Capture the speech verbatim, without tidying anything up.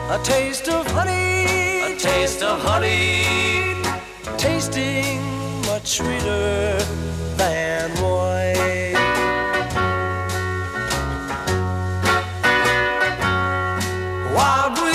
A taste of honey, a taste of honey, tasting much sweeter than wine. Wild